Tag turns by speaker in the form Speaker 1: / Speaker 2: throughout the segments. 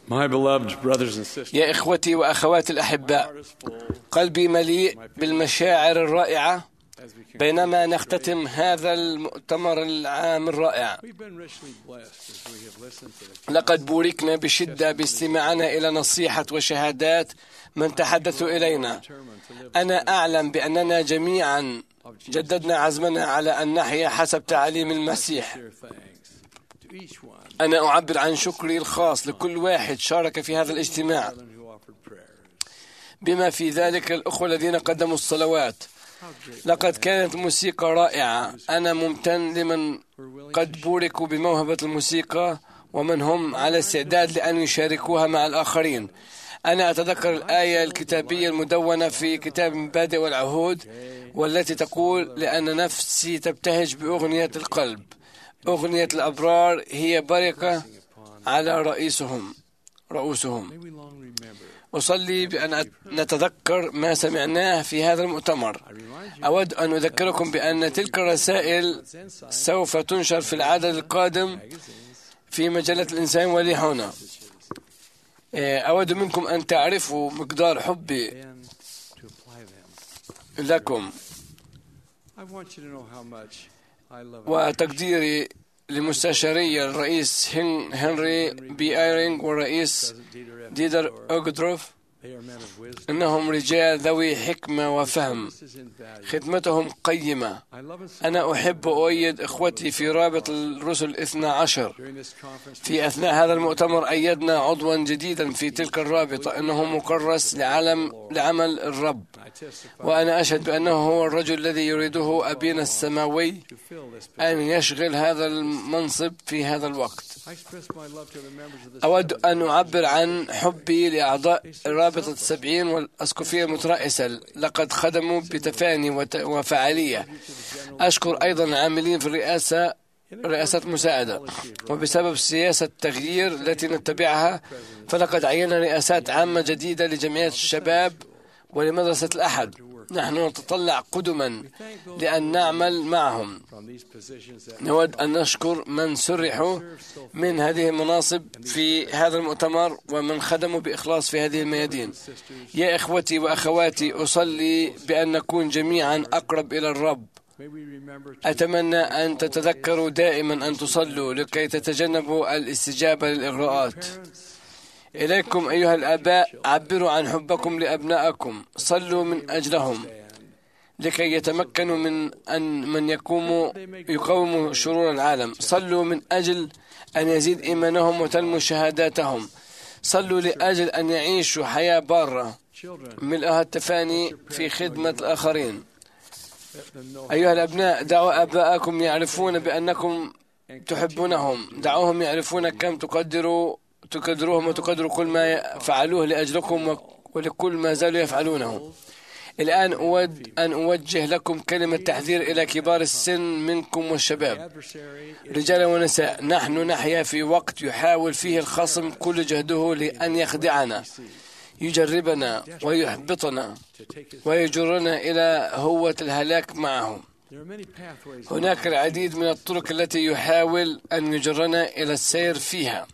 Speaker 1: My beloved brothers and sisters,
Speaker 2: يا إخوتي وأخواتي الأحباء، قلبي مليء بالمشاعر الرائعة بينما نختتم هذا المؤتمر العام الرائع. لقد بوركنا بشدة باستماعنا إلى نصيحة وشهادات من تحدثوا إلينا. أنا أعلم بأننا جميعا جددنا عزمنا على أن نحيا حسب تعاليم المسيح. أنا أعبر عن شكري الخاص لكل واحد شارك في هذا الاجتماع، بما في ذلك الأخوة الذين قدموا الصلوات. لقد كانت موسيقى رائعة. أنا ممتن لمن قد بوركوا بموهبة الموسيقى ومن هم على استعداد لأن يشاركوها مع الآخرين. أنا أتذكر الآية الكتابية المدونة في كتاب مبادئ والعهود، والتي تقول: لأن نفسي تبتهج بأغنية القلب، أغنية الأبرار هي بركة على رؤوسهم. أصلي بأن نتذكر ما سمعناه في هذا المؤتمر. أود أن أذكركم بأن تلك الرسائل سوف تنشر في العدد القادم في مجلة الإنسان ولي هنا. أود منكم أن تعرفوا مقدار حبي لكم وتقديري لمستشاري الرئيس هنري بي آيرينغ والرئيس ديدر أوغدروف. إنهم رجال ذوي حكمة وفهم، خدمتهم قيمة. أنا أحب وأؤيد إخوتي في رابط الرسل 12. في أثناء هذا المؤتمر أيدنا عضوا جديدا في تلك الرابطة، إنه مكرس لعمل الرب، وأنا أشهد بأنه هو الرجل الذي يريده أبينا السماوي أن يشغل هذا المنصب في هذا الوقت. أود أن أعبر عن حبي لأعضاء رابطة 70 والأسقفية المترأسة. لقد خدموا بتفاني وفعالية. أشكر أيضا العاملين في رئاسة مساعدة، وبسبب سياسة التغيير التي نتبعها فلقد عينا رئاسات عامة جديدة لجمعية الشباب ولمدرسة الأحد. نحن نتطلع قدما لأن نعمل معهم. نود أن نشكر من سرحوا من هذه المناصب في هذا المؤتمر ومن خدموا بإخلاص في هذه الميادين. يا إخوتي وأخواتي، أصلي بأن نكون جميعا أقرب إلى الرب. أتمنى أن تتذكروا دائما أن تصلوا لكي تتجنبوا الاستجابة للإغراءات. إليكم أيها الآباء، عبروا عن حبكم لأبنائكم. صلوا من أجلهم لكي يتمكنوا من يقاوموا شرور العالم. صلوا من أجل أن يزيد إيمانهم وتنمو شهاداتهم. صلوا لأجل أن يعيشوا حياة بارة ملئها التفاني في خدمة الآخرين. أيها الأبناء، دعوا آباءكم يعرفون بأنكم تحبونهم. دعوهم يعرفون كم تقدروهم وتقدروا كل ما فعلوه لأجلكم ولكل ما زالوا يفعلونه. الآن أود أن أوجه لكم كلمة تحذير إلى كبار السن منكم والشباب، رجال ونساء. نحن نحيا في وقت يحاول فيه الخصم كل جهده لأن يخدعنا، يجربنا ويحبطنا ويجرنا إلى هوة الهلاك معهم. هناك العديد من الطرق التي يحاول أن يجرنا إلى السير فيها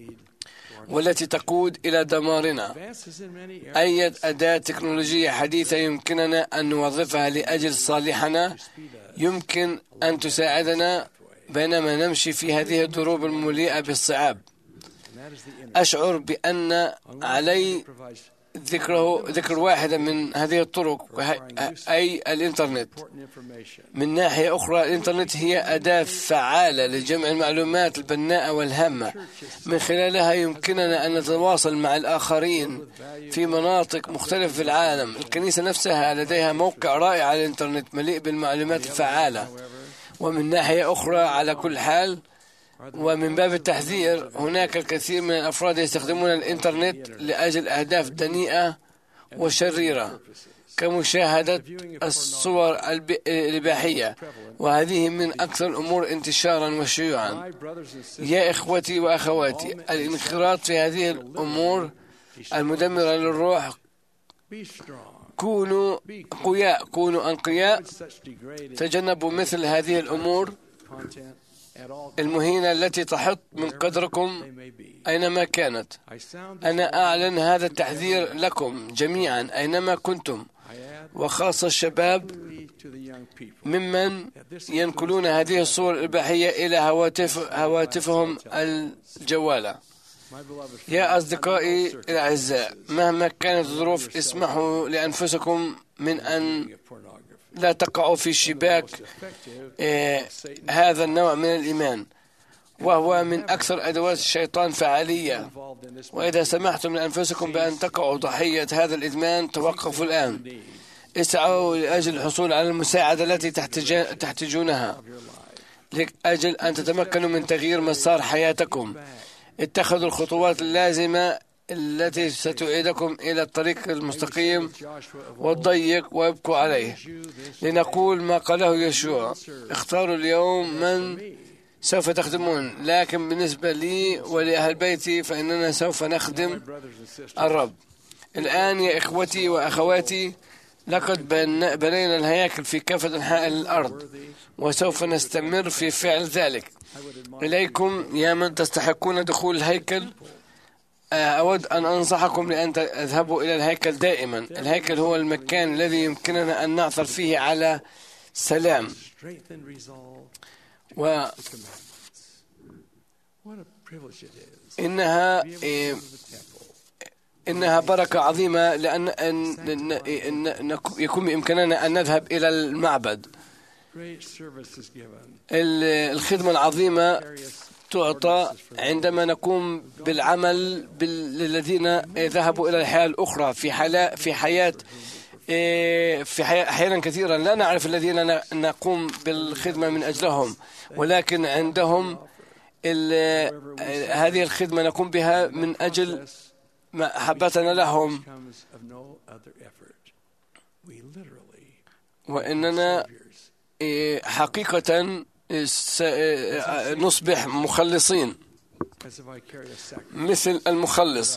Speaker 2: والتي تقود إلى دمارنا. أي أداة تكنولوجية حديثة يمكننا أن نوظفها لأجل صالحنا يمكن أن تساعدنا بينما نمشي في هذه الدروب المليئة بالصعاب. أشعر بأن علي ذكر واحدة من هذه الطرق، أي الإنترنت. من ناحية أخرى، الإنترنت هي أداة فعالة لجمع المعلومات البناءة والهامة. من خلالها يمكننا أن نتواصل مع الآخرين في مناطق مختلفة في العالم. الكنيسة نفسها لديها موقع رائع على الإنترنت مليء بالمعلومات الفعالة. ومن ناحية أخرى، على كل حال ومن باب التحذير، هناك الكثير من الأفراد يستخدمون الإنترنت لأجل أهداف دنيئة وشريرة كمشاهدة الصور الإباحية، وهذه من أكثر الأمور انتشارا وشيوعا. يا إخوتي وأخواتي، الانخراط في هذه الأمور المدمرة للروح. كونوا أقوياء، كونوا أنقياء. تجنبوا مثل هذه الأمور المهينة التي تحط من قدركم أينما كانت. أنا أعلن هذا التحذير لكم جميعا أينما كنتم، وخاصة الشباب ممن ينقلون هذه الصور الإباحية إلى هواتفهم الجوالة. يا أصدقائي الأعزاء، مهما كانت الظروف اسمحوا لأنفسكم من أن لا تقعوا في شباك هذا النوع من الإيمان، وهو من أكثر أدوات الشيطان فعالية. وإذا سمحتم لأنفسكم بأن تقعوا ضحية هذا الإدمان، توقفوا الآن. اسعوا لأجل الحصول على المساعدة التي تحتاجونها لأجل أن تتمكنوا من تغيير مسار حياتكم. اتخذوا الخطوات اللازمة التي ستعيدكم إلى الطريق المستقيم والضيق وابقوا عليه. لنقول ما قاله يشوع: اختاروا اليوم من سوف تخدمون، لكن بالنسبة لي ولأهل بيتي فإننا سوف نخدم الرب. الآن يا إخوتي وأخواتي، لقد بنينا الهياكل في كافة أنحاء الأرض، وسوف نستمر في فعل ذلك. إليكم يا من تستحقون دخول الهيكل، أود أن أنصحكم بأن تذهبوا إلى الهيكل دائما. الهيكل هو المكان الذي يمكننا أن نعثر فيه على سلام، إنها بركة عظيمة، لأن يكون بإمكاننا أن نذهب إلى المعبد. الخدمة العظيمة تعطى عندما نقوم بالعمل للذين ذهبوا إلى الحياة الأخرى. في أحيانا كثيرا لا نعرف الذين نقوم بالخدمة من أجلهم، ولكن عندهم هذه الخدمة نقوم بها من أجل محبتنا لهم، وإننا حقيقة نصبح مخلصين مثل المخلص.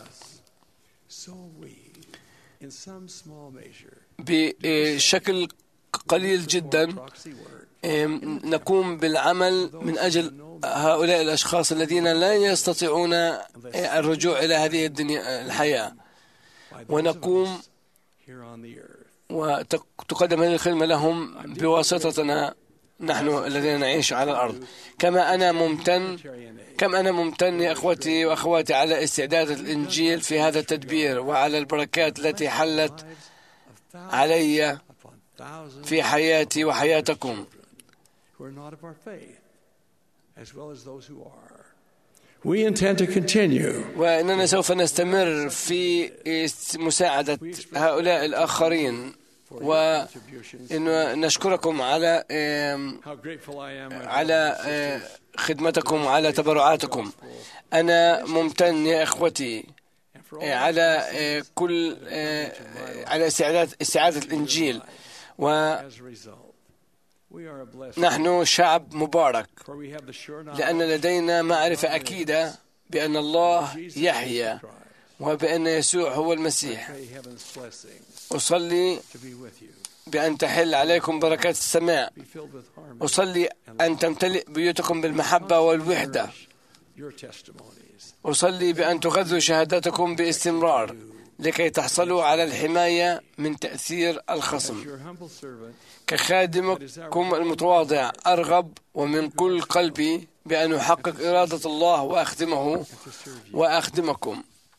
Speaker 2: بشكل قليل جدا نقوم بالعمل من أجل هؤلاء الأشخاص الذين لا يستطيعون الرجوع إلى هذه الحياة، ونقوم وتقدم هذه الخدمة لهم بواسطتنا نحن الذين نعيش على الأرض. كم أنا ممتن يا أخوتي وأخواتي على استعداد الإنجيل في هذا التدبير، وعلى البركات التي حلت علي في حياتي وحياتكم. وإننا سوف نستمر في مساعدة هؤلاء الآخرين، ونشكركم على خدمتكم وعلى تبرعاتكم. أنا ممتن يا إخوتي على استعادة الإنجيل، ونحن شعب مبارك لأن لدينا معرفة أكيدة بأن الله يحيى وبأن يسوع هو المسيح. أصلي بأن تحل عليكم بركات السماء. أصلي أن تمتلئ بيوتكم بالمحبة والوحدة. أصلي بأن تغذوا شهاداتكم باستمرار لكي تحصلوا على الحماية من تأثير الخصم. كخادمكم المتواضع أرغب ومن كل قلبي بأن أحقق إرادة الله وأخدمكم.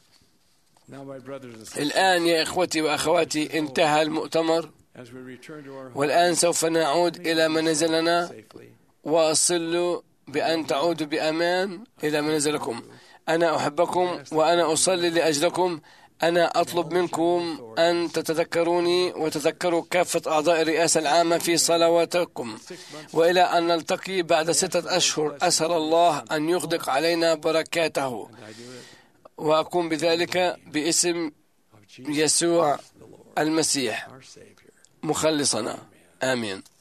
Speaker 2: الآن يا إخوتي وأخواتي انتهى المؤتمر، والآن سوف نعود إلى منازلنا، وأصلوا بأن تعودوا بأمان إلى منازلكم. أنا أحبكم وأنا أصلي لأجلكم. أنا أطلب منكم أن تتذكروني وتذكروا كافة أعضاء الرئاسة العامة في صلواتكم، وإلى أن نلتقي بعد 6 أشهر أسأل الله أن يغدق علينا بركاته، وأقوم بذلك باسم يسوع المسيح مخلصنا. آمين.